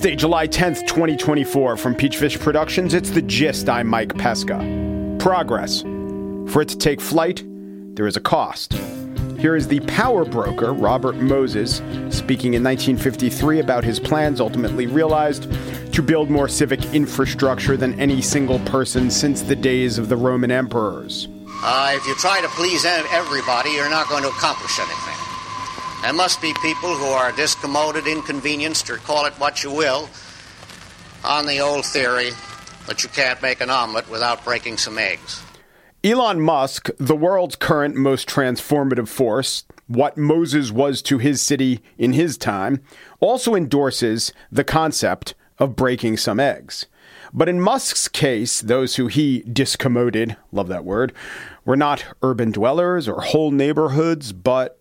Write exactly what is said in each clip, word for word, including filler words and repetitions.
Wednesday, July tenth, twenty twenty-four. From Peachfish Productions, it's The Gist. I'm Mike Pesca. Progress. For it to take flight, there is a cost. Here is the power broker, Robert Moses, speaking in nineteen fifty-three about his plans ultimately realized to build more civic infrastructure than any single person since the days of the Roman emperors. Uh, if you try to please everybody, you're not going to accomplish anything. There must be people who are discommoded, inconvenienced, or call it what you will, on the old theory that you can't make an omelet without breaking some eggs. Elon Musk, the world's current most transformative force, what Moses was to his city in his time, also endorses the concept of breaking some eggs. But in Musk's case, those who he discommoded, love that word, were not urban dwellers or whole neighborhoods, but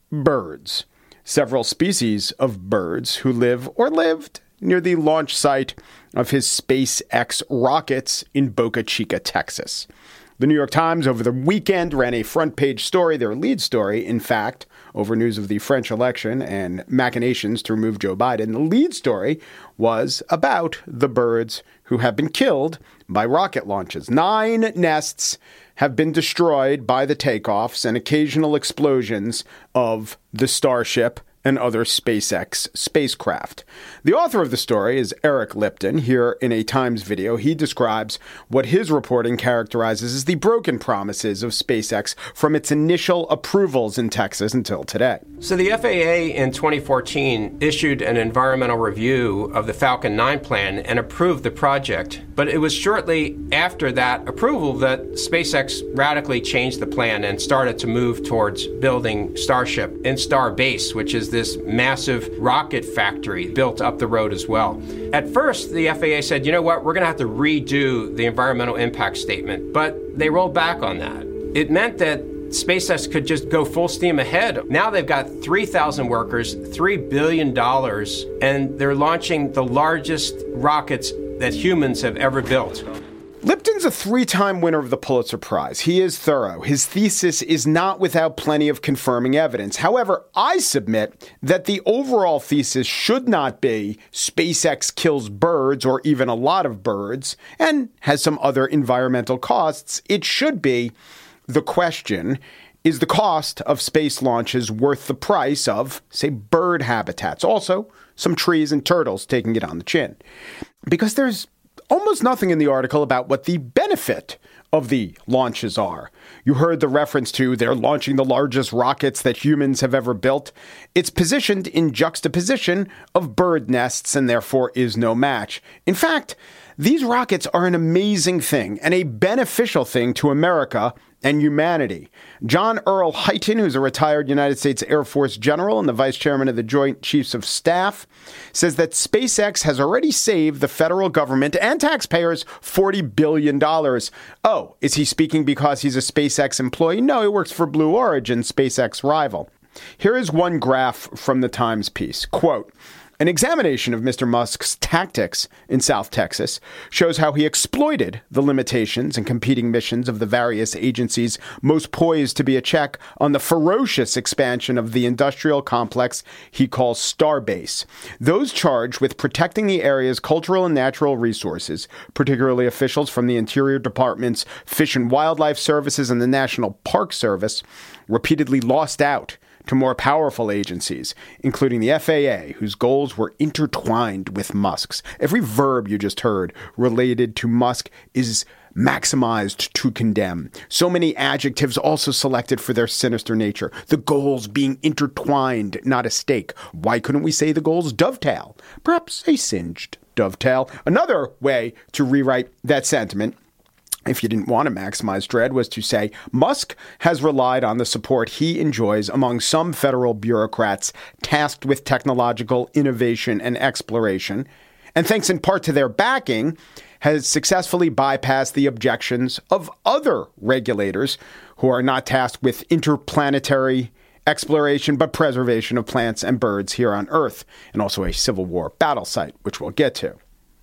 birds. Several species of birds who live or lived near the launch site of his SpaceX rockets in Boca Chica, Texas. The New York Times over the weekend ran a front-page story, their lead story, in fact, over news of the French election and machinations to remove Joe Biden. The lead story was about the birds who have been killed by rocket launches. Nine nests have been destroyed by the takeoffs and occasional explosions of the Starship and other SpaceX spacecraft. The author of the story is Eric Lipton. Here in a Times video, he describes what his reporting characterizes as the broken promises of SpaceX from its initial approvals in Texas until today. So the F A A in twenty fourteen issued an environmental review of the Falcon nine plan and approved the project. But it was shortly after that approval that SpaceX radically changed the plan and started to move towards building Starship and Starbase, which is this massive rocket factory built up the road as well. At first, the F A A said, you know what, we're going to have to redo the environmental impact statement, but they rolled back on that. It meant that SpaceX could just go full steam ahead. Now they've got three thousand workers, three billion dollars, and they're launching the largest rockets that humans have ever built. Lipton's a three-time winner of the Pulitzer Prize. He is thorough. His thesis is not without plenty of confirming evidence. However, I submit that the overall thesis should not be SpaceX kills birds or even a lot of birds and has some other environmental costs. It should be the question, is the cost of space launches worth the price of, say, bird habitats? Also, some trees and turtles taking it on the chin. Because there's almost nothing in the article about what the benefit of the launches are. You heard the reference to they're launching the largest rockets that humans have ever built. It's positioned in juxtaposition of bird nests and therefore is no match. In fact, these rockets are an amazing thing and a beneficial thing to America and humanity. John Earl Hyten, who's a retired United States Air Force general and the vice chairman of the Joint Chiefs of Staff, says that SpaceX has already saved the federal government and taxpayers forty billion dollars. Oh, is he speaking because he's a SpaceX employee? No, he works for Blue Origin, SpaceX rival. Here is one graph from the Times piece. Quote, an examination of Mister Musk's tactics in South Texas shows how he exploited the limitations and competing missions of the various agencies most poised to be a check on the ferocious expansion of the industrial complex he calls Starbase. Those charged with protecting the area's cultural and natural resources, particularly officials from the Interior Department's Fish and Wildlife Services and the National Park Service, repeatedly lost out to more powerful agencies, including the F A A, whose goals were intertwined with Musk's. Every verb you just heard related to Musk is maximized to condemn. So many adjectives also selected for their sinister nature. The goals being intertwined, not a stake. Why couldn't we say the goals dovetail? Perhaps a singed dovetail. Another way to rewrite that sentiment, if you didn't want to maximize dread, was to say Musk has relied on the support he enjoys among some federal bureaucrats tasked with technological innovation and exploration, and thanks in part to their backing, has successfully bypassed the objections of other regulators who are not tasked with interplanetary exploration but preservation of plants and birds here on Earth, and also a Civil War battle site, which we'll get to.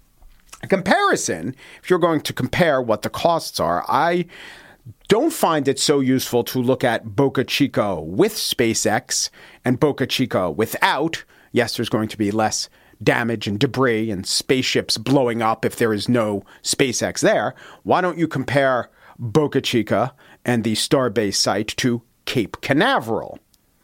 A comparison, if you're going to compare what the costs are, I don't find it so useful to look at Boca Chica with SpaceX and Boca Chica without. Yes, there's going to be less damage and debris and spaceships blowing up if there is no SpaceX there, why don't you compare Boca Chica and the Starbase site to Cape Canaveral?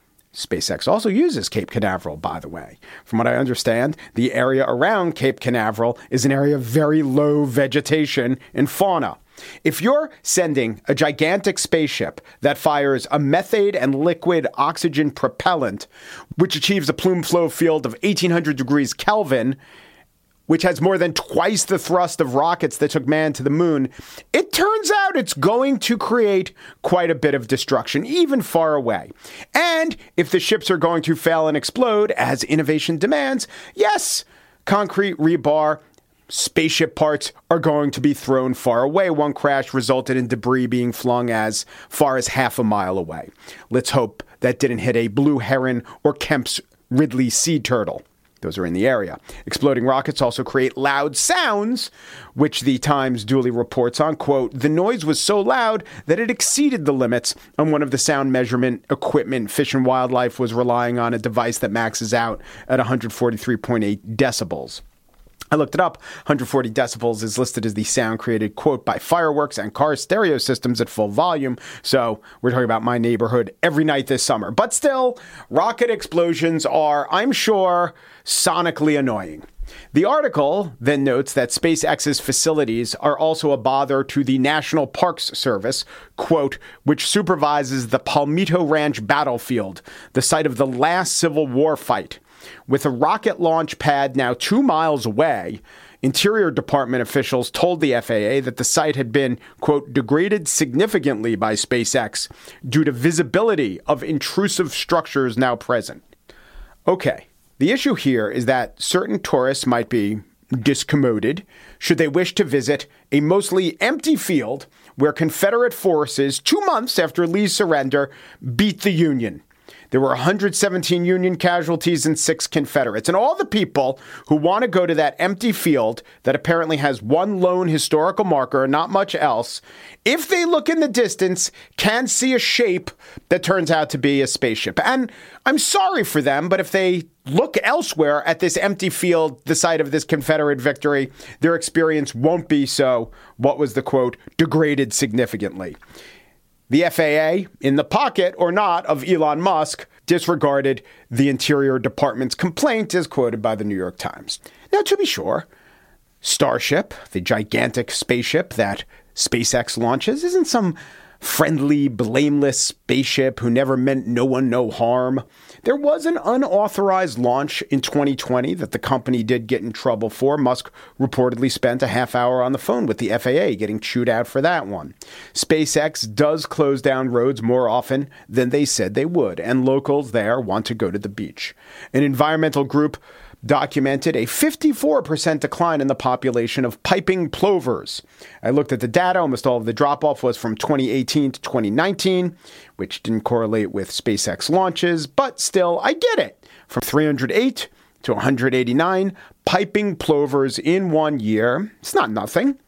SpaceX also uses Cape Canaveral, by the way. From what I understand, the area around Cape Canaveral is an area of very low vegetation and fauna. If you're sending a gigantic spaceship that fires a methane and liquid oxygen propellant, which achieves a plume flow field of eighteen hundred degrees Kelvin, which has more than twice the thrust of rockets that took man to the moon, it turns out it's going to create quite a bit of destruction, even far away. And if the ships are going to fail and explode, as innovation demands, yes, concrete, rebar, spaceship parts are going to be thrown far away. One crash resulted in debris being flung as far as half a mile away. Let's hope that didn't hit a blue heron or Kemp's Ridley sea turtle. Those are in the area. Exploding rockets also create loud sounds, which the Times duly reports on. Quote, the noise was so loud that it exceeded the limits on one of the sound measurement equipment. Fish and Wildlife was relying on a device that maxes out at one hundred forty-three point eight decibels. I looked it up. one hundred forty decibels is listed as the sound created, quote, by fireworks and car stereo systems at full volume. So we're talking about my neighborhood every night this summer. But still, rocket explosions are, I'm sure, sonically annoying. The article then notes that SpaceX's facilities are also a bother to the National Parks Service, quote, which supervises the Palmito Ranch battlefield, the site of the last Civil War fight. With a rocket launch pad now two miles away, Interior Department officials told the F A A that the site had been, quote, degraded significantly by SpaceX due to visibility of intrusive structures now present. Okay, the issue here is that certain tourists might be discommoded should they wish to visit a mostly empty field where Confederate forces, two months after Lee's surrender, beat the Union. There were one hundred seventeen Union casualties and six Confederates. And all the people who want to go to that empty field that apparently has one lone historical marker and not much else, if they look in the distance, can see a shape that turns out to be a spaceship. And I'm sorry for them, but if they look elsewhere at this empty field, the site of this Confederate victory, their experience won't be so, what was the quote, degraded significantly. The F A A, in the pocket or not of Elon Musk, disregarded the Interior Department's complaint as quoted by the New York Times. Now, to be sure, Starship, the gigantic spaceship that SpaceX launches, isn't some friendly, blameless spaceship who never meant no one no harm. There was an unauthorized launch in twenty twenty that the company did get in trouble for. Musk reportedly spent a half hour on the phone with the F A A getting chewed out for that one. SpaceX does close down roads more often than they said they would, and locals there want to go to the beach. An environmental group documented a fifty-four percent decline in the population of piping plovers. I looked at the data. Almost all of the drop-off was from twenty eighteen to twenty nineteen, which didn't correlate with SpaceX launches, but still, I get it. From three hundred eight to one hundred eighty-nine piping plovers in one year. It's not nothing.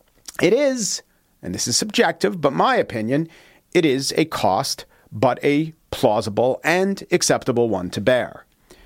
It is, and this is subjective, but my opinion, it is a cost, but a plausible and acceptable one to bear.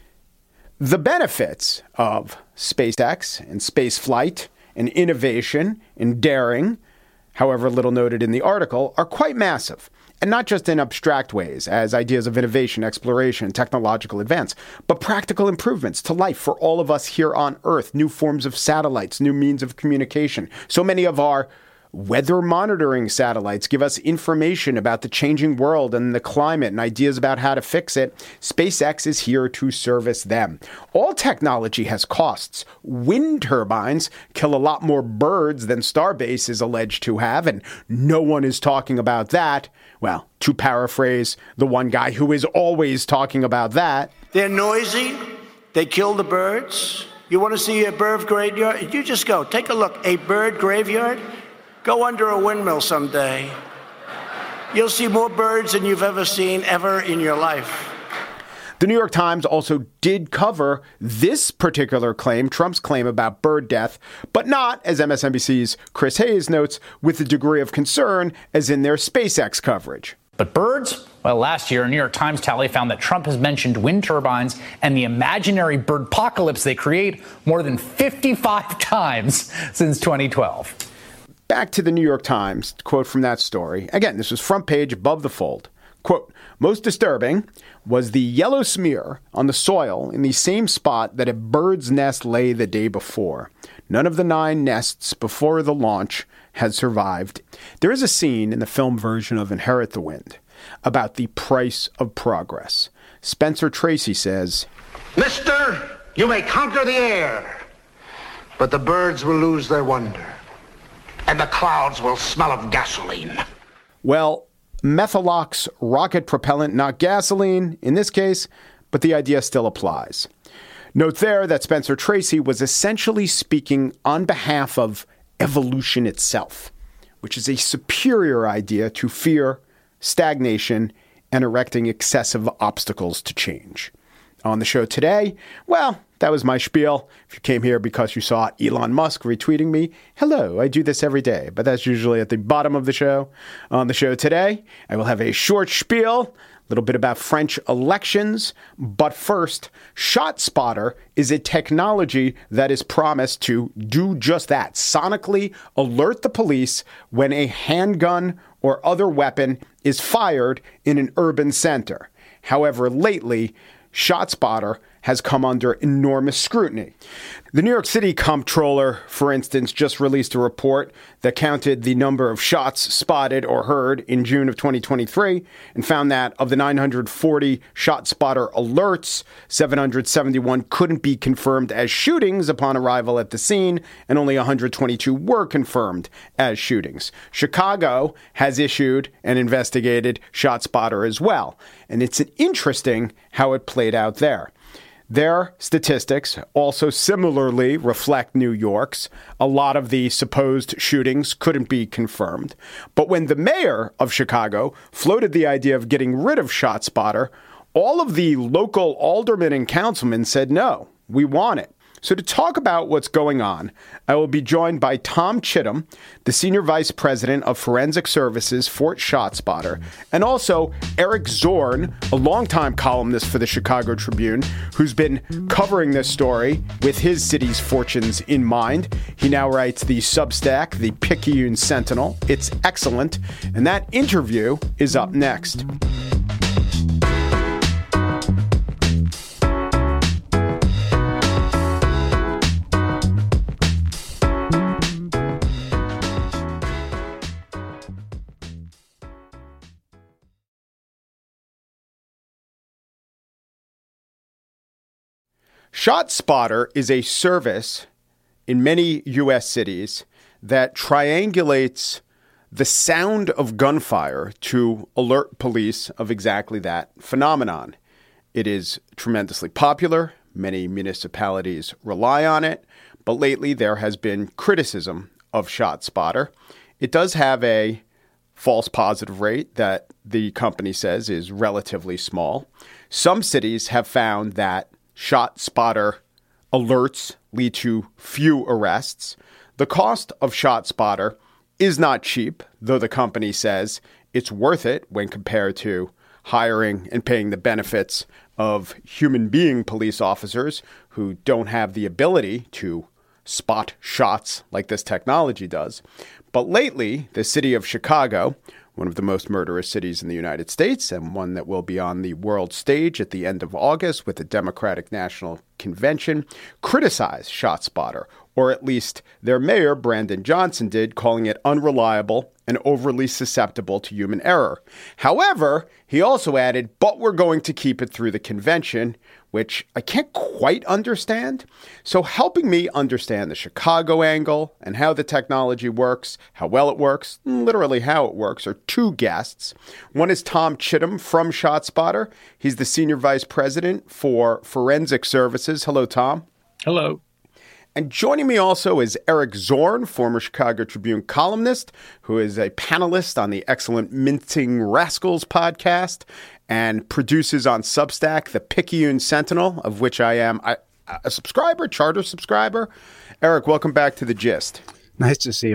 The benefits of SpaceX and spaceflight and innovation and daring, however little noted in the article, are quite massive. And not just in abstract ways, as ideas of innovation, exploration, technological advance, but practical improvements to life for all of us here on Earth, new forms of satellites, new means of communication. So many of our weather monitoring satellites give us information about the changing world and the climate and ideas about how to fix it. SpaceX is here to service them. All technology has costs. Wind turbines kill a lot more birds than Starbase is alleged to have, and no one is talking about that. Well, to paraphrase the one guy who is always talking about that. They're noisy. They kill the birds. You want to see a bird graveyard? You just go. Take a look. A bird graveyard? Go under a windmill someday. You'll see more birds than you've ever seen ever in your life. The New York Times also did cover this particular claim, Trump's claim about bird death, but not, as M S N B C's Chris Hayes notes, with the degree of concern as in their SpaceX coverage. But birds, Well, last year, a New York Times tally found that Trump has mentioned wind turbines and the imaginary birdpocalypse they create more than fifty-five times since twenty twelve. Back to the New York Times, quote from that story. Again, this was front page above the fold. Quote, most disturbing was the yellow smear on the soil in the same spot that a bird's nest lay the day before. None of the nine nests before the launch had survived. There is a scene in the film version of Inherit the Wind about the price of progress. Spencer Tracy says, Mister, you may conquer the air, but the birds will lose their wonder, and the clouds will smell of gasoline. Well, Methalox rocket propellant, not gasoline in this case, but the idea still applies. Note there that Spencer Tracy was essentially speaking on behalf of evolution itself, which is a superior idea to fear, stagnation, and erecting excessive obstacles to change. On the show today, well, that was my spiel. If you came here because you saw Elon Musk retweeting me, hello, I do this every day, but that's usually at the bottom of the show. On the show today, I will have a short spiel, a little bit about French elections, but first, ShotSpotter is a technology that is promised to do just that, sonically alert the police when a handgun or other weapon is fired in an urban center. However, lately, ShotSpotter has come under enormous scrutiny. The New York City comptroller, for instance, just released a report that counted the number of shots spotted or heard in June of twenty twenty-three and found that of the nine hundred forty ShotSpotter alerts, seven hundred seventy-one couldn't be confirmed as shootings upon arrival at the scene, and only one hundred twenty-two were confirmed as shootings. Chicago has issued and investigated ShotSpotter as well, and it's interesting how it played out there. Their statistics also similarly reflect New York's. A lot of the supposed shootings couldn't be confirmed. But when the mayor of Chicago floated the idea of getting rid of ShotSpotter, all of the local aldermen and councilmen said, no, we want it. So to talk about what's going on, I will be joined by Tom Chittum, the Senior Vice President of Forensic Services for ShotSpotter, and also Eric Zorn, a longtime columnist for the Chicago Tribune, who's been covering this story with his city's fortunes in mind. He now writes the Substack, the Picayune Sentinel. It's excellent, and that interview is up next. ShotSpotter is a service in many U S cities that triangulates the sound of gunfire to alert police of exactly that phenomenon. It is tremendously popular. Many municipalities rely on it, but lately there has been criticism of ShotSpotter. It does have a false positive rate that the company says is relatively small. Some cities have found that ShotSpotter alerts lead to few arrests. The cost of ShotSpotter is not cheap, though the company says it's worth it when compared to hiring and paying the benefits of human being police officers who don't have the ability to spot shots like this technology does. But lately, the city of Chicago, one of the most murderous cities in the United States, and one that will be on the world stage at the end of August with the Democratic National Convention, criticized ShotSpotter, or at least their mayor, Brandon Johnson, did, calling it unreliable and overly susceptible to human error. However, he also added, but we're going to keep it through the convention, which I can't quite understand. So helping me understand the Chicago angle and how the technology works, how well it works, literally how it works, are two guests. One is Tom Chittum from ShotSpotter. He's the Senior Vice President for Forensic Services. Hello, Tom. Hello. And joining me also is Eric Zorn, former Chicago Tribune columnist, who is a panelist on the excellent Mincing Rascals podcast and produces on Substack the Picayune Sentinel, of which I am a, a subscriber, charter subscriber. Eric, welcome back to The Gist. Nice to see you, Mike.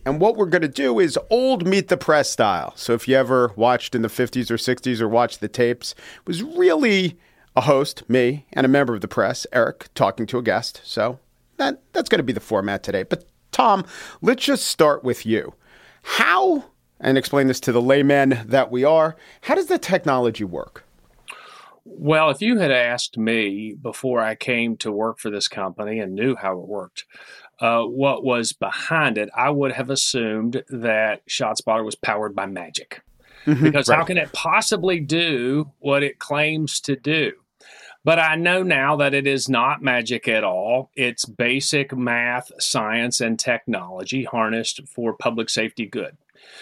And what we're going to do is old Meet the Press style. So if you ever watched in the fifties or sixties or watched the tapes, it was really a host, me, and a member of the press, Eric, talking to a guest. So that that's going to be the format today. But Tom, let's just start with you. How, and explain this to the layman that we are, how does the technology work? Well, if you had asked me before I came to work for this company and knew how it worked, uh, what was behind it, I would have assumed that ShotSpotter was powered by magic. Mm-hmm, because right. How can it possibly do what it claims to do? But I know now that it is not magic at all. It's basic math, science, and technology harnessed for public safety good.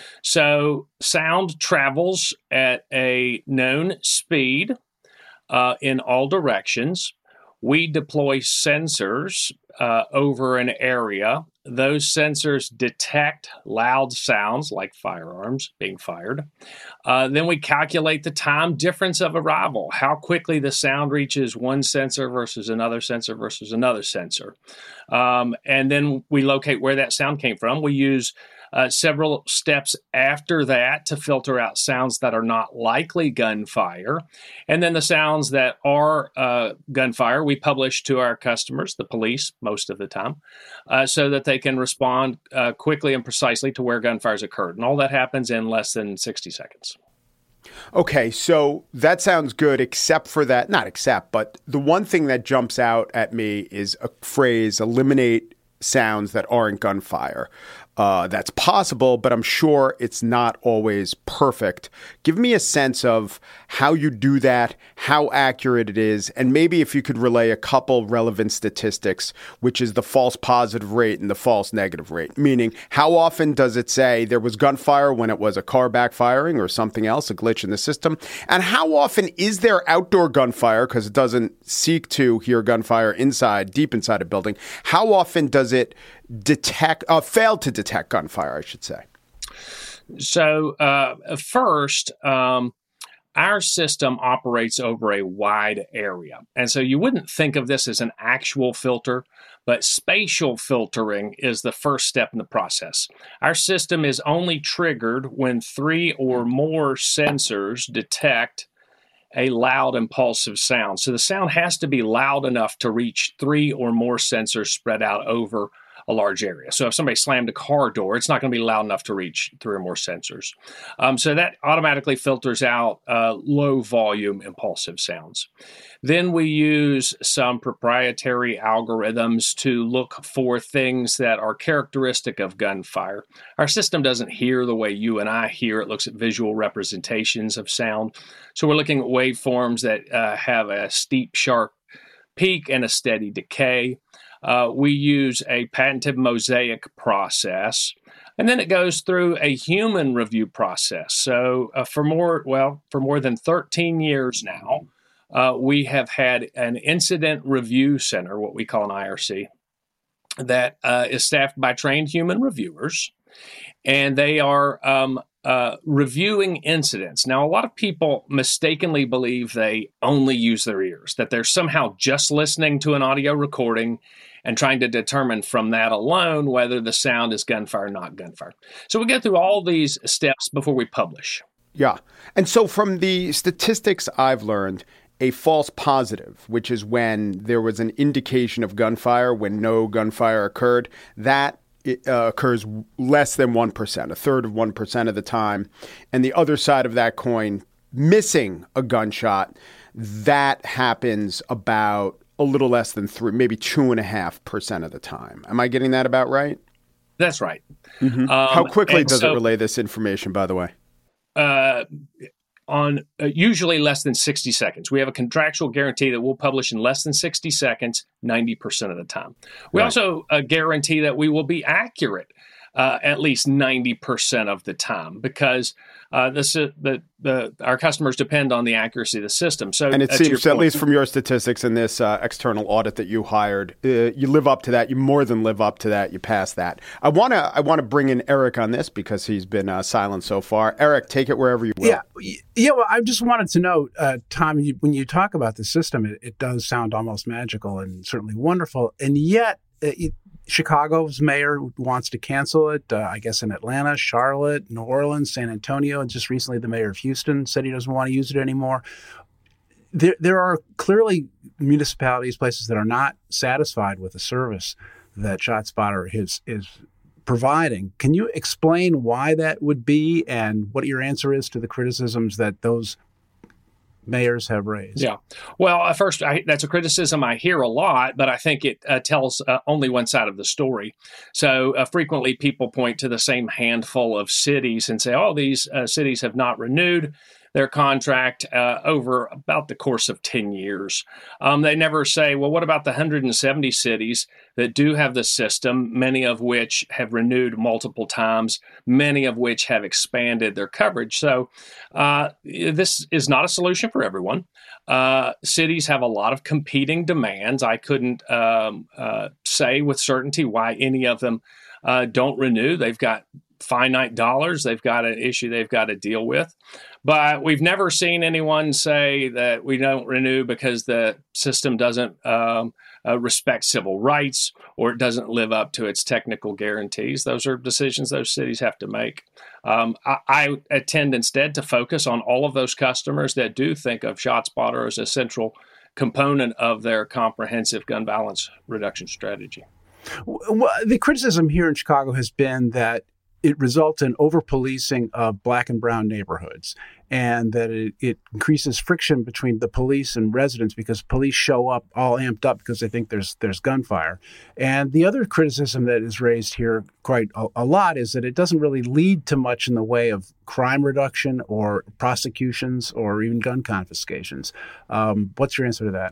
So sound travels at a known speed uh, in all directions. We deploy sensors uh, over an area. Those sensors detect loud sounds like firearms being fired. Uh, then we calculate the time difference of arrival, how quickly the sound reaches one sensor versus another sensor versus another sensor. Um, and then we locate where that sound came from. We use Uh, several steps after that to filter out sounds that are not likely gunfire. And then the sounds that are uh, gunfire, we publish to our customers, the police, most of the time, uh, so that they can respond uh, quickly and precisely to where gunfires occurred. And all that happens in less than sixty seconds. Okay, so that sounds good, except for that, not except, but the one thing that jumps out at me is a phrase, eliminate sounds that aren't gunfire. Uh, that's possible, but I'm sure it's not always perfect. Give me a sense of how you do that, how accurate it is, and maybe if you could relay a couple relevant statistics, which is the false positive rate and the false negative rate. Meaning, how often does it say there was gunfire when it was a car backfiring or something else, a glitch in the system? And how often is there outdoor gunfire, because it doesn't seek to hear gunfire inside, deep inside a building? How often does it detect, uh, fail to detect gunfire, I should say? So uh, first, um, our system operates over a wide area. And so you wouldn't think of this as an actual filter, but spatial filtering is the first step in the process. Our system is only triggered when three or more sensors detect a loud impulsive sound. So the sound has to be loud enough to reach three or more sensors spread out over a large area. So if somebody slammed a car door, it's not going to be loud enough to reach three or more sensors. Um, so that automatically filters out uh, low volume impulsive sounds. Then we use some proprietary algorithms to look for things that are characteristic of gunfire. Our system doesn't hear the way you and I hear. It looks at visual representations of sound. So we're looking at waveforms that uh, have a steep, sharp peak and a steady decay. Uh, we use a patented mosaic process, and then it goes through a human review process. So uh, for more, well, for more than thirteen years now, uh, we have had an incident review center, what we call an I R C, that uh, is staffed by trained human reviewers, and they are um, uh, reviewing incidents. Now, a lot of people mistakenly believe they only use their ears, that they're somehow just listening to an audio recording and trying to determine from that alone whether the sound is gunfire or not gunfire. So we go through all these steps before we publish. Yeah. And so from the statistics I've learned, a false positive, which is when there was an indication of gunfire when no gunfire occurred, that it, uh, occurs less than one percent, a third of one percent of the time. And the other side of that coin, missing a gunshot, that happens about a little less than three, maybe two and a half percent of the time. Am I getting that about right? That's right. Mm-hmm. Um, How quickly does so, it relay this information, by the way? Uh, on uh, usually less than sixty seconds. We have a contractual guarantee that we'll publish in less than sixty seconds, ninety percent of the time. We right. also uh, guarantee that we will be accurate uh, at least ninety percent of the time, because uh, this, uh, the, the, our customers depend on the accuracy of the system. So, and it seems, at least from your statistics in this uh, external audit that you hired, uh, you live up to that. You more than live up to that. You pass that. I want to I want to bring in Eric on this because he's been uh, silent so far. Eric, take it wherever you will. Yeah, yeah. Well, I just wanted to know, uh, Tom, you, when you talk about the system, it, it does sound almost magical and certainly wonderful, and yet uh, it, Chicago's mayor wants to cancel it. Uh, I guess in Atlanta, Charlotte, New Orleans, San Antonio, and just recently the mayor of Houston said he doesn't want to use it anymore. There, there are clearly municipalities, places that are not satisfied with the service that ShotSpotter is is providing. Can you explain why that would be and what your answer is to the criticisms that those mayors have raised? Yeah. Well, uh, first, I, that's a criticism I hear a lot, but I think it uh, tells uh, only one side of the story. So uh, frequently people point to the same handful of cities and say, oh, these uh, cities have not renewed their contract uh, over about the course of ten years. Um, they never say, well, what about the one hundred seventy cities that do have the system, many of which have renewed multiple times, many of which have expanded their coverage? So uh, this is not a solution for everyone. Uh, cities have a lot of competing demands. I couldn't um, uh, say with certainty why any of them uh, don't renew. They've got finite dollars. They've got an issue they've got to deal with. But we've never seen anyone say that we don't renew because the system doesn't um, uh, respect civil rights or it doesn't live up to its technical guarantees. Those are decisions those cities have to make. Um, I, I tend instead to focus on all of those customers that do think of ShotSpotter as a central component of their comprehensive gun violence reduction strategy. Well, the criticism here in Chicago has been that it results in over-policing of black and brown neighborhoods, and that it, it increases friction between the police and residents because police show up all amped up because they think there's there's gunfire. And the other criticism that is raised here quite a, a lot is that it doesn't really lead to much in the way of crime reduction or prosecutions or even gun confiscations. Um, what's your answer to that?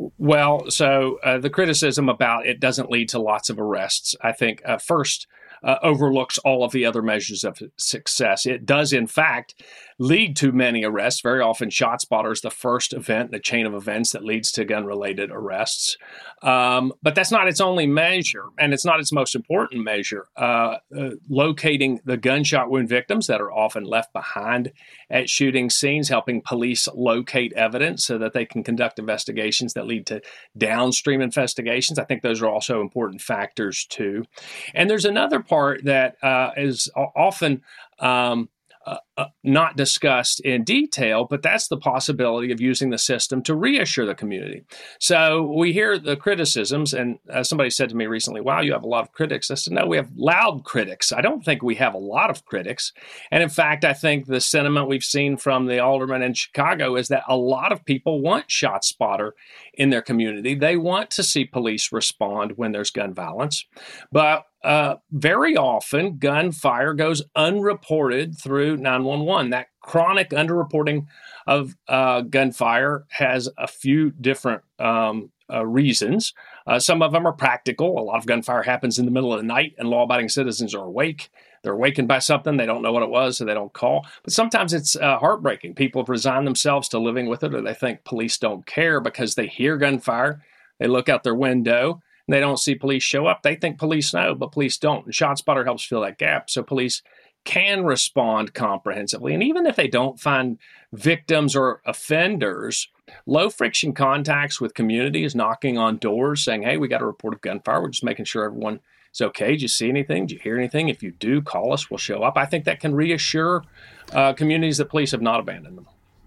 Well, so uh, the criticism about it doesn't lead to lots of arrests, I think, uh, first, Uh, overlooks all of the other measures of success. It does, in fact, lead to many arrests. Very often, ShotSpotter is the first event in a chain of events that leads to gun-related arrests. Um, but that's not its only measure, and it's not its most important measure. Uh, uh, locating the gunshot wound victims that are often left behind at shooting scenes, helping police locate evidence so that they can conduct investigations that lead to downstream investigations. I think those are also important factors, too. And there's another part that uh, is often um, uh, uh, not discussed in detail, but that's the possibility of using the system to reassure the community. So we hear the criticisms, and uh, somebody said to me recently, wow, you have a lot of critics. I said, no, we have loud critics. I don't think we have a lot of critics. And in fact, I think the sentiment we've seen from the aldermen in Chicago is that a lot of people want ShotSpotter in their community. They want to see police respond when there's gun violence. But Uh, very often, gunfire goes unreported through nine one one. That chronic underreporting of uh, gunfire has a few different um, uh, reasons. Uh, some of them are practical. A lot of gunfire happens in the middle of the night, and law-abiding citizens are awake. They're awakened by something. They don't know what it was, so they don't call. But sometimes it's uh, heartbreaking. People have resigned themselves to living with it, or they think police don't care because they hear gunfire. They look out their window. They don't see police show up. They think police know, but police don't. And ShotSpotter helps fill that gap so police can respond comprehensively. And even if they don't find victims or offenders, low-friction contacts with communities, knocking on doors, saying, hey, we got a report of gunfire. We're just making sure everyone is okay. Did you see anything? Did you hear anything? If you do, call us. We'll show up. I think that can reassure uh, communities that police have not abandoned them.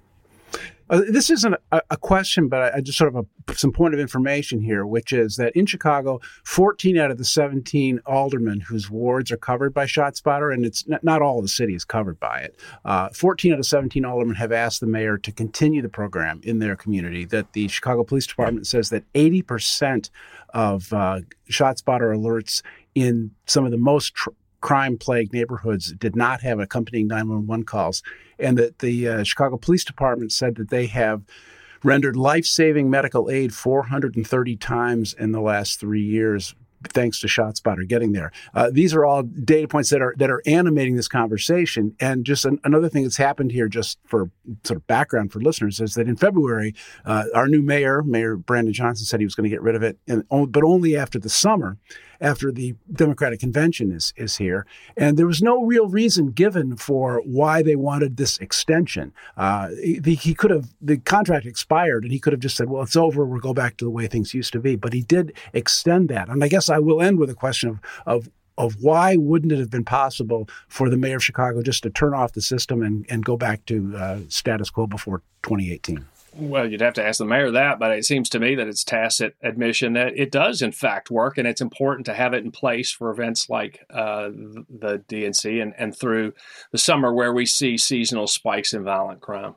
Uh, this isn't a, a question, but I, I just sort of a, some point of information here, which is that in Chicago, fourteen out of the seventeen aldermen whose wards are covered by ShotSpotter, and it's not, not all of the city is covered by it, uh, fourteen out of seventeen aldermen have asked the mayor to continue the program in their community. That the Chicago Police Department says that eighty percent of uh, ShotSpotter alerts in some of the most tr- crime-plagued neighborhoods did not have accompanying nine one one calls, and that the uh, Chicago Police Department said that they have rendered life-saving medical aid four hundred thirty times in the last three years, thanks to ShotSpotter getting there. Uh, these are all data points that are that are animating this conversation. And just an, another thing that's happened here, just for sort of background for listeners, is that in February, uh, our new mayor, Mayor Brandon Johnson, said he was going to get rid of it, and, but only after the summer. after the Democratic convention is, is here. And there was no real reason given for why they wanted this extension. Uh, he, he could have, the contract expired and he could have just said, well, it's over. We'll go back to the way things used to be. But he did extend that. And I guess I will end with a question of, of of why wouldn't it have been possible for the mayor of Chicago just to turn off the system and, and go back to uh, status quo before twenty eighteen? Well, you'd have to ask the mayor that, but it seems to me that it's tacit admission that it does, in fact, work, and it's important to have it in place for events like uh, the D N C and, and through the summer where we see seasonal spikes in violent crime.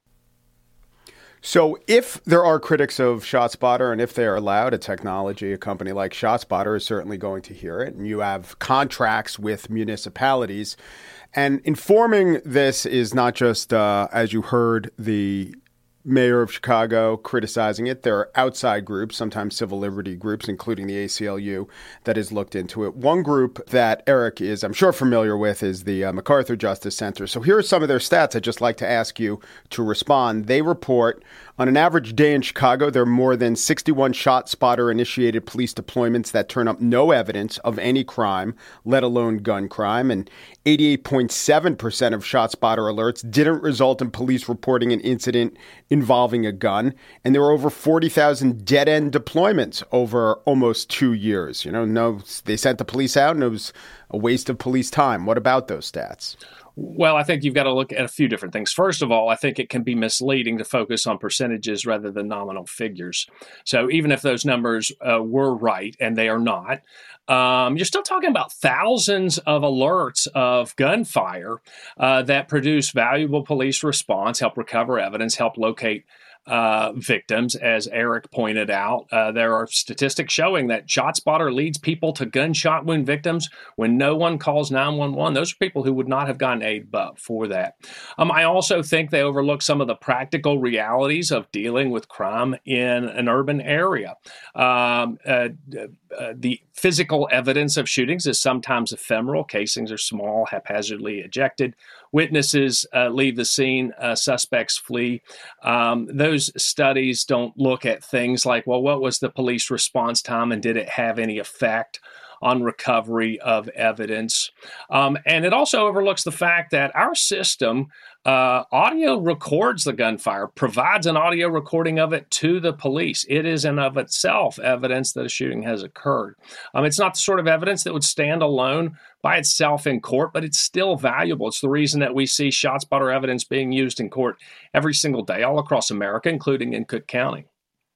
So if there are critics of ShotSpotter and if they're allowed a technology, a company like ShotSpotter is certainly going to hear it. And you have contracts with municipalities. And informing this is not just, uh, as you heard, the mayor of Chicago criticizing it. There are outside groups, sometimes civil liberty groups, including the A C L U, that has looked into it. One group that Eric is, I'm sure, familiar with is the uh, MacArthur Justice Center. So here are some of their stats. I'd just like to ask you to respond. They report on an average day in Chicago, there are more than sixty-one ShotSpotter-initiated police deployments that turn up no evidence of any crime, let alone gun crime. And eighty-eight point seven percent of ShotSpotter alerts didn't result in police reporting an incident involving a gun. And there were over forty thousand dead-end deployments over almost two years. You know, no, they sent the police out and it was a waste of police time. What about those stats? Well, I think you've got to look at a few different things. First of all, I think it can be misleading to focus on percentages rather than nominal figures. So even if those numbers uh, were right, and they are not, um, you're still talking about thousands of alerts of gunfire uh, that produce valuable police response, help recover evidence, help locate Uh, victims. As Eric pointed out, uh, there are statistics showing that ShotSpotter leads people to gunshot wound victims when no one calls nine one one. Those are people who would not have gotten aid but for that. Um, I also think they overlook some of the practical realities of dealing with crime in an urban area. Um, uh, uh, the physical evidence of shootings is sometimes ephemeral. Casings are small, haphazardly ejected. Witnesses uh, leave the scene, uh, suspects flee. Um, those studies don't look at things like, well, what was the police response time and did it have any effect on recovery of evidence? Um, and it also overlooks the fact that our system uh, audio records the gunfire, provides an audio recording of it to the police. It is in of itself evidence that a shooting has occurred. Um, it's not the sort of evidence that would stand alone by itself in court, but it's still valuable. It's the reason that we see ShotSpotter evidence being used in court every single day all across America, including in Cook County.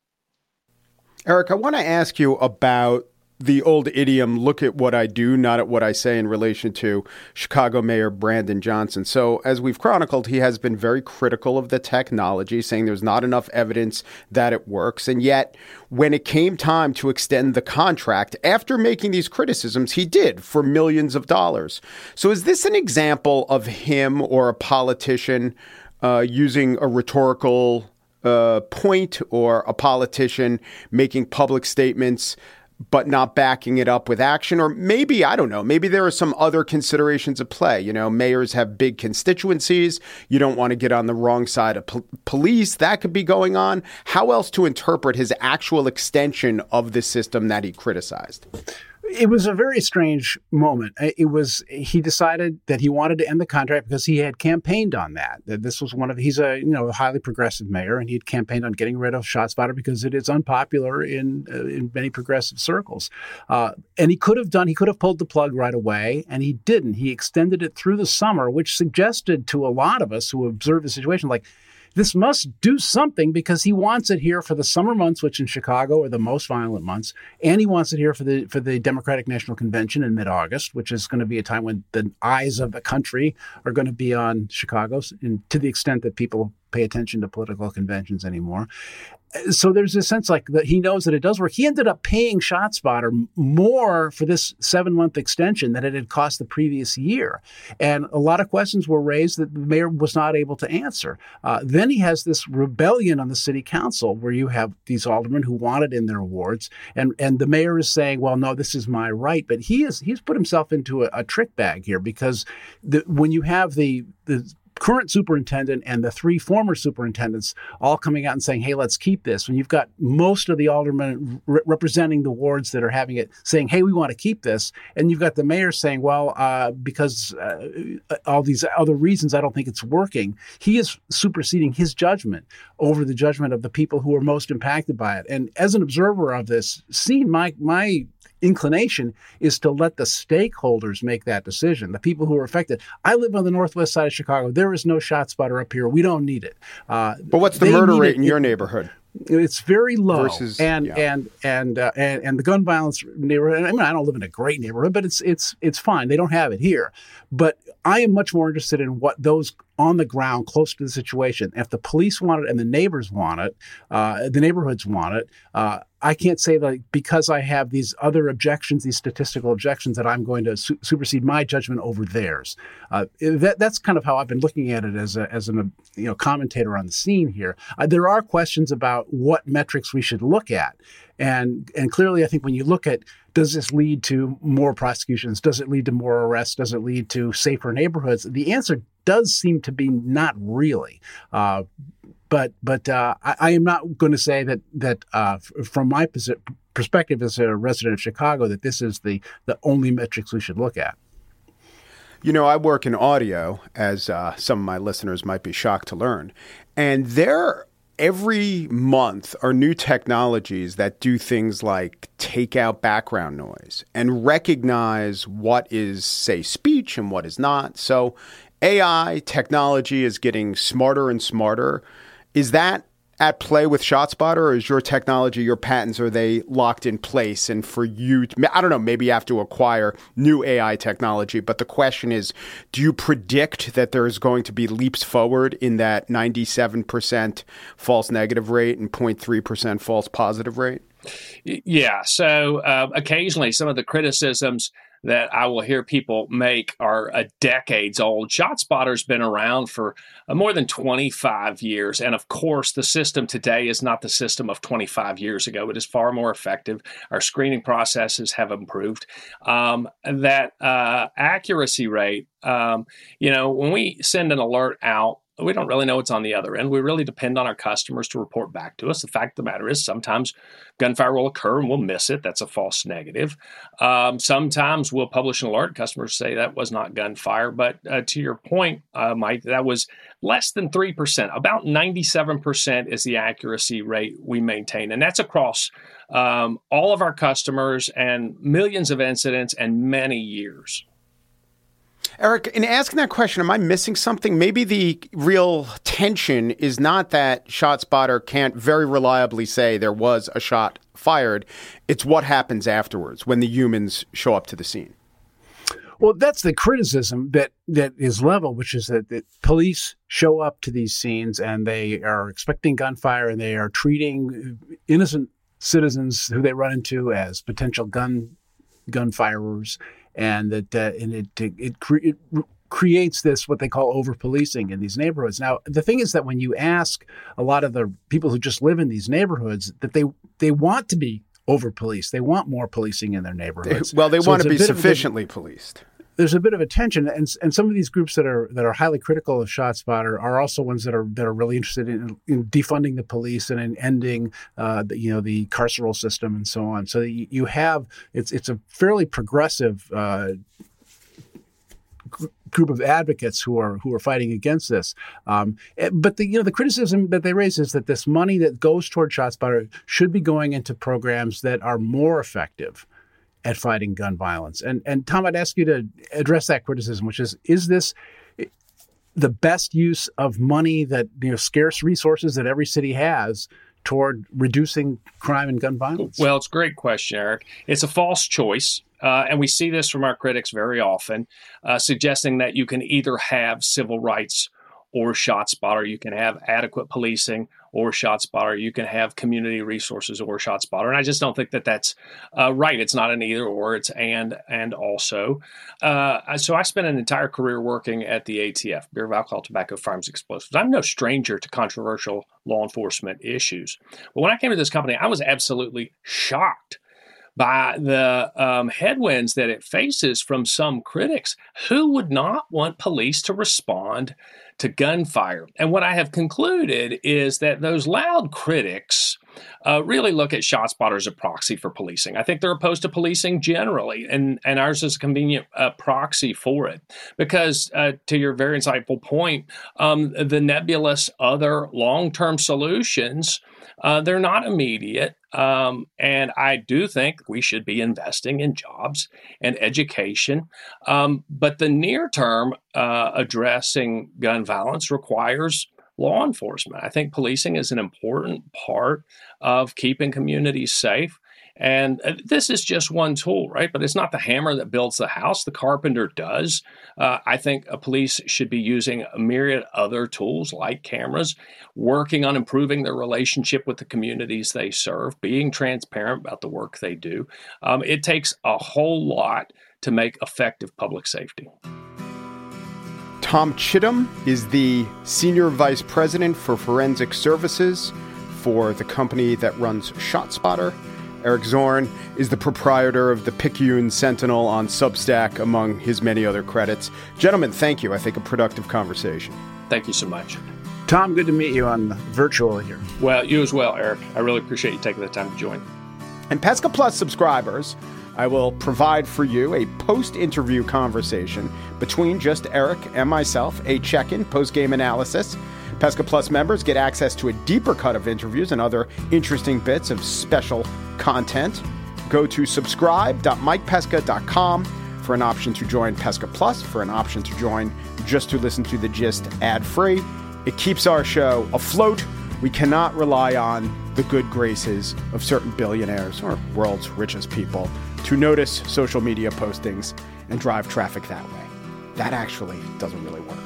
Eric, I want to ask you about the old idiom, look at what I do, not at what I say, in relation to Chicago Mayor Brandon Johnson. So as we've chronicled, he has been very critical of the technology, saying there's not enough evidence that it works. And yet, when it came time to extend the contract, after making these criticisms, he did for millions of dollars. So is this an example of him or a politician uh, using a rhetorical uh, point, or a politician making public statements but not backing it up with action? Or maybe, I don't know, maybe there are some other considerations at play. You know, mayors have big constituencies. You don't want to get on the wrong side of po- police. That could be going on. How else to interpret his actual extension of the system that he criticized? It was a very strange moment. It was, he decided that he wanted to end the contract because he had campaigned on that. That this was one of, he's a, you know, a highly progressive mayor, and he had campaigned on getting rid of ShotSpotter because it is unpopular in uh, in many progressive circles. Uh, and he could have done, he could have pulled the plug right away, and he didn't. He extended it through the summer, which suggested to a lot of us who observed the situation, like, this must do something, because he wants it here for the summer months, which in Chicago are the most violent months, and he wants it here for the for the Democratic National Convention in mid-August, which is going to be a time when the eyes of the country are going to be on Chicago, and to the extent that people pay attention to political conventions anymore. So there's a sense like that he knows that it does work. He ended up paying ShotSpotter more for this seven-month extension than it had cost the previous year. And a lot of questions were raised that the mayor was not able to answer. Uh, then he has this rebellion on the city council where you have these aldermen who want it in their wards. And, and the mayor is saying, well, no, this is my right. But he is he's put himself into a, a trick bag here, because the, when you have the the current superintendent and the three former superintendents all coming out and saying, hey, let's keep this. When you've got most of the aldermen re- representing the wards that are having it saying, hey, we want to keep this. And you've got the mayor saying, well, uh, because uh, all these other reasons, I don't think it's working. He is superseding his judgment over the judgment of the people who are most impacted by it. And as an observer of this scene, my my inclination is to let the stakeholders make that decision, the people who are affected. I live on the northwest side of Chicago. There is no shot spotter up here. We don't need it. Uh, but what's the murder rate in your neighborhood? It's very low, Versus, and, yeah. and and uh, and and the gun violence neighborhood. I mean, I don't live in a great neighborhood, but it's it's it's fine. They don't have it here. But I am much more interested in what those on the ground, close to the situation. If the police want it and the neighbors want it, uh, the neighborhoods want it. Uh, I can't say that because I have these other objections, these statistical objections, that I'm going to su- supersede my judgment over theirs. Uh, that, that's kind of how I've been looking at it as a, as an you know commentator on the scene here. Uh, there are questions about what metrics we should look at, and and clearly, I think when you look at, does this lead to more prosecutions? Does it lead to more arrests? Does it lead to safer neighborhoods? The answer does seem to be not really. Uh, But but uh, I, I am not going to say that that uh, f- from my pos- perspective as a resident of Chicago, that this is the the only metrics we should look at. You know, I work in audio, as uh, some of my listeners might be shocked to learn, and there every month are new technologies that do things like take out background noise and recognize what is, say, speech and what is not. So A I technology is getting smarter and smarter. Is that at play with ShotSpotter, or is your technology, your patents, are they locked in place? And for you, to, I don't know, maybe you have to acquire new A I technology. But the question is, do you predict that there's going to be leaps forward in that ninety-seven percent false negative rate and zero point three percent false positive rate? Yeah. So uh, occasionally some of the criticisms that I will hear people make are uh, decades old. ShotSpotter's been around for uh, more than twenty-five years. And of course, the system today is not the system of twenty-five years ago. It is far more effective. Our screening processes have improved. Um, that uh, accuracy rate, um, you know, when we send an alert out, we don't really know what's on the other end. We really depend on our customers to report back to us. The fact of the matter is sometimes gunfire will occur and we'll miss it. That's a false negative. Um, sometimes we'll publish an alert. Customers say that was not gunfire. But uh, to your point, uh, Mike, that was less than three percent. About ninety-seven percent is the accuracy rate we maintain. And that's across um, all of our customers and millions of incidents and many years. Eric, in asking that question, am I missing something? Maybe the real tension is not that ShotSpotter can't very reliably say there was a shot fired. It's what happens afterwards when the humans show up to the scene. Well, that's the criticism that, that is leveled, which is that, that police show up to these scenes and they are expecting gunfire and they are treating innocent citizens who they run into as potential gun gunfirers. And that uh, and it it, cre- it creates this what they call over-policing in these neighborhoods. Now, the thing is that when you ask a lot of the people who just live in these neighborhoods, that they they want to be over-policed. They want more policing in their neighborhoods. Well, they so want to be sufficiently of, policed. There's a bit of a tension, and and some of these groups that are that are highly critical of ShotSpotter are also ones that are that are really interested in, in defunding the police and in ending, uh, the, you know, the carceral system and so on. So you, you have it's it's a fairly progressive uh, gr- group of advocates who are who are fighting against this. Um, but the you know the criticism that they raise is that this money that goes toward ShotSpotter should be going into programs that are more effective at fighting gun violence. And and Tom, I'd ask you to address that criticism, which is, is this the best use of money that, you know, scarce resources that every city has toward reducing crime and gun violence? Well, it's a great question, Eric. It's a false choice. Uh, and we see this from our critics very often, uh, suggesting that you can either have civil rights or ShotSpotter, you can have adequate policing or ShotSpotter, you can have community resources or ShotSpotter. And I just don't think that that's uh, right. It's not an either or, it's and and also. Uh, so I spent an entire career working at the A T F, Bureau of Alcohol, Tobacco, Firearms, Explosives. I'm no stranger to controversial law enforcement issues. But when I came to this company, I was absolutely shocked by the um, headwinds that it faces from some critics. Who would not want police to respond to gunfire? And what I have concluded is that those loud critics uh, really look at ShotSpotter as a proxy for policing. I think they're opposed to policing generally, and, and ours is a convenient uh, proxy for it. Because uh, to your very insightful point, um, the nebulous other long-term solutions, uh, they're not immediate. Um, and I do think we should be investing in jobs and education. Um, but the near term uh, addressing gun violence requires law enforcement. I think policing is an important part of keeping communities safe. And this is just one tool, right? But it's not the hammer that builds the house. The carpenter does. Uh, I think a police should be using a myriad other tools like cameras, working on improving their relationship with the communities they serve, being transparent about the work they do. Um, it takes a whole lot to make effective public safety. Tom Chittum is the Senior Vice President for Forensic Services for the company that runs ShotSpotter. Eric Zorn is the proprietor of the Picayune Sentinel on Substack, among his many other credits. Gentlemen, thank you. I think a productive conversation. Thank you so much. Tom, good to meet you on the virtual here. Well, you as well, Eric. I really appreciate you taking the time to join. And Pesca Plus subscribers, I will provide for you a post-interview conversation between just Eric and myself, a check-in, post-game analysis. Pesca Plus members get access to a deeper cut of interviews and other interesting bits of special content. Go to subscribe dot mike pesca dot com for an option to join Pesca Plus, for an option to join just to listen to the gist ad-free. It keeps our show afloat. We cannot rely on the good graces of certain billionaires or world's richest people to notice social media postings and drive traffic that way. That actually doesn't really work.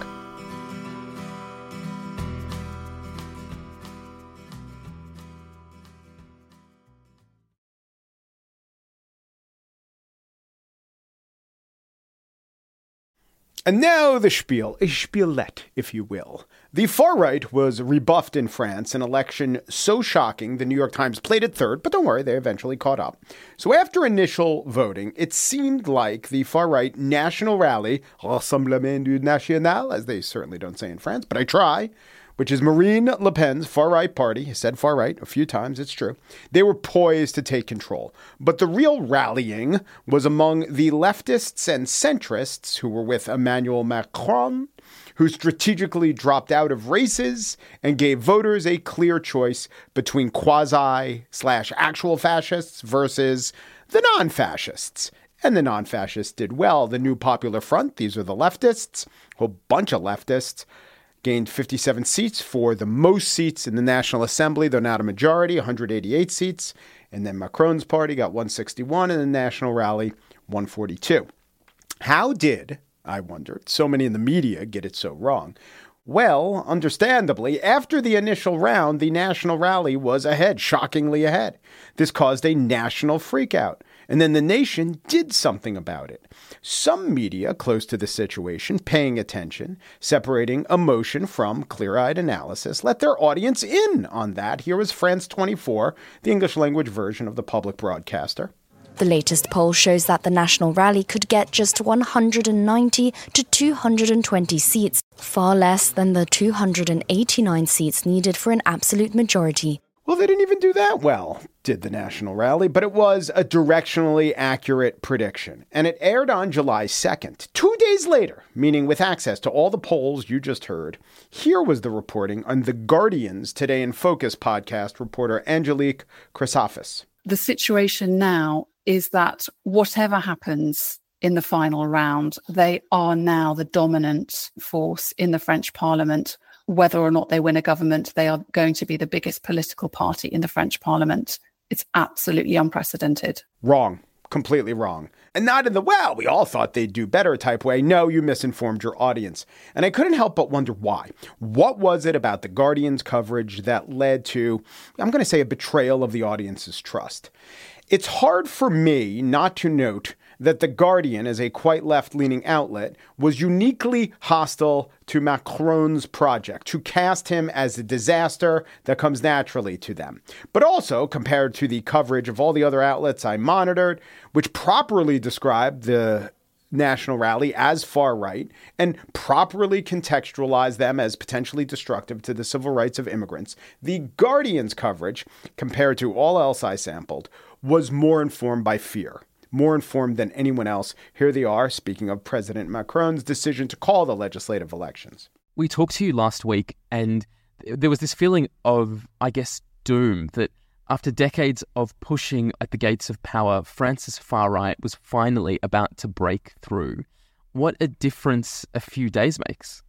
And now the spiel, a spielette, if you will. The far right was rebuffed in France, an election so shocking the New York Times played it third, but don't worry, they eventually caught up. So after initial voting, it seemed like the far right national rally, Rassemblement du National, as they certainly don't say in France, but I try, which is Marine Le Pen's far-right party. He said far-right a few times, it's true. They were poised to take control. But the real rallying was among the leftists and centrists who were with Emmanuel Macron, who strategically dropped out of races and gave voters a clear choice between quasi slash actual fascists versus the non-fascists. And the non-fascists did well. The New Popular Front, these are the leftists, a whole bunch of leftists, gained fifty-seven seats for the most seats in the National Assembly, though not a majority, one hundred eighty-eight seats. And then Macron's party got one sixty-one, and the National Rally, one forty-two. How did, I wondered, so many in the media get it so wrong? Well, understandably, after the initial round, the National Rally was ahead, shockingly ahead. This caused a national freakout. And then the nation did something about it. Some media close to the situation, paying attention, separating emotion from clear-eyed analysis, let their audience in on that. Here was France twenty-four, the English language version of the public broadcaster. The latest poll shows that the National Rally could get just one hundred ninety to two hundred twenty seats, far less than the two hundred eighty-nine seats needed for an absolute majority. Well, they didn't even do that well, did the National Rally, but it was a directionally accurate prediction. And it aired on July second, two days later, meaning with access to all the polls you just heard. Here was the reporting on The Guardian's Today in Focus podcast reporter Angelique Chrysafis. The situation now is that whatever happens in the final round, they are now the dominant force in the French parliament. Whether or not they win a government, they are going to be the biggest political party in the French parliament. It's absolutely unprecedented. Wrong. Completely wrong. And not in the, well, we all thought they'd do better type way. No, you misinformed your audience. And I couldn't help but wonder why. What was it about The Guardian's coverage that led to, I'm going to say, a betrayal of the audience's trust? It's hard for me not to note that The Guardian, as a quite left-leaning outlet, was uniquely hostile to Macron's project, to cast him as a disaster that comes naturally to them. But also, compared to the coverage of all the other outlets I monitored, which properly described the National Rally as far-right and properly contextualized them as potentially destructive to the civil rights of immigrants, The Guardian's coverage, compared to all else I sampled, was more informed by fear. More informed than anyone else. Here they are, speaking of President Macron's decision to call the legislative elections. We talked to you last week, and there was this feeling of, I guess, doom that after decades of pushing at the gates of power, France's far right was finally about to break through. What a difference a few days makes.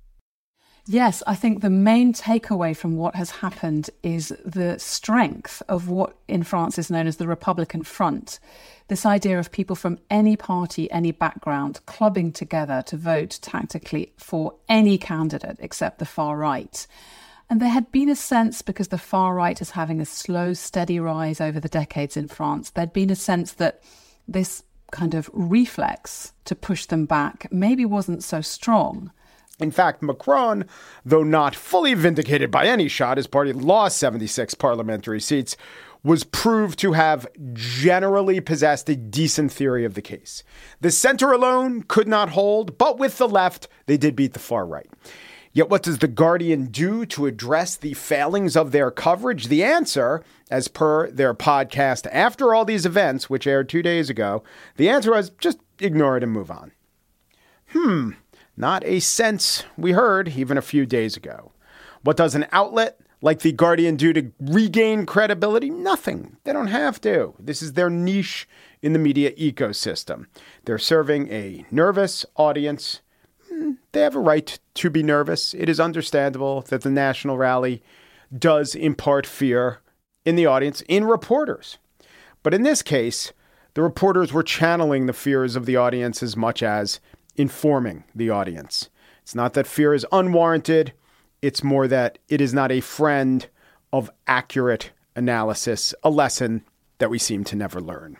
Yes, I think the main takeaway from what has happened is the strength of what in France is known as the Republican Front. This idea of people from any party, any background, clubbing together to vote tactically for any candidate except the far right. And there had been a sense, because the far right is having a slow, steady rise over the decades in France, there'd been a sense that this kind of reflex to push them back maybe wasn't so strong. In fact, Macron, though not fully vindicated by any shot, his party lost seventy-six parliamentary seats, was proved to have generally possessed a decent theory of the case. The center alone could not hold, but with the left, they did beat the far right. Yet what does The Guardian do to address the failings of their coverage? The answer, as per their podcast After All These Events, which aired two days ago, the answer was just ignore it and move on. Hmm. Not a sense we heard even a few days ago. What does an outlet like The Guardian do to regain credibility? Nothing. They don't have to. This is their niche in the media ecosystem. They're serving a nervous audience. They have a right to be nervous. It is understandable that the National Rally does impart fear in the audience, in reporters. But in this case, the reporters were channeling the fears of the audience as much as informing the audience. It's not that fear is unwarranted. It's more that it is not a friend of accurate analysis, a lesson that we seem to never learn.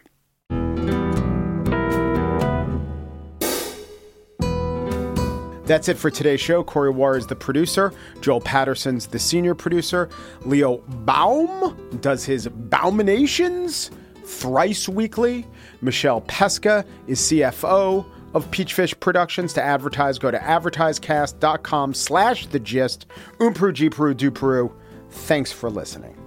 That's it for today's show. Corey Wara is the producer. Joel Patterson's the senior producer. Leo Baum does his Bauminations thrice weekly. Michelle Pesca is C F O of Peachfish Productions. To advertise, go to advertisecast.com slash the gist. Umpru, Gpru, Dupru. Thanks for listening.